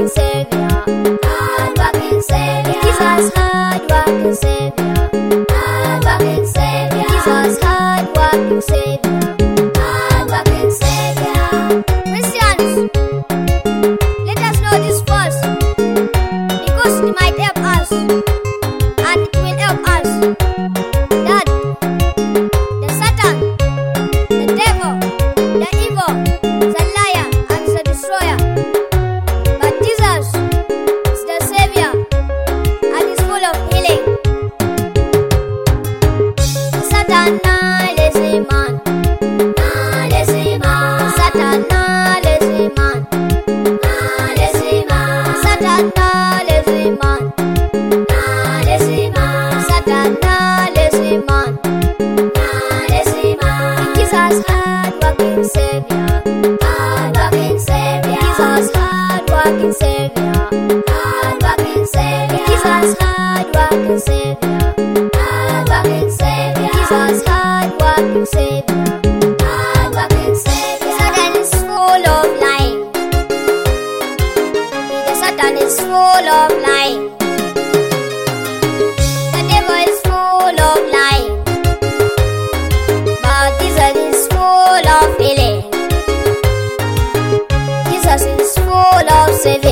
Savior, hard-working Savior. Jesus, hard-working Savior, hard-working Savior. Jesus, hard-working Savior, hard-working Savior. Christians, let us know this first, because it might help us, and it will help us, that the Satan, the devil, the evil, the liar, and the destroyer, but Jesus is the Savior and is full of healing. Satan, lazy man, lazy man. Satan, lazy man, lazy man. Satan, lazy man, lazy man. Satan, lazy man, lazy man. Jesus, hard-working Savior, hard-working Savior. Jesus, hard-working Savior, hard-working Savior. Jesus, hard-working Savior, hard-working Savior. Jesus, hard-working Savior, hard-working Savior. Satan is full of lying. The Satan is full of lying. The devil is full of lying. But Jesus is full of healing. Jesus is full of saving.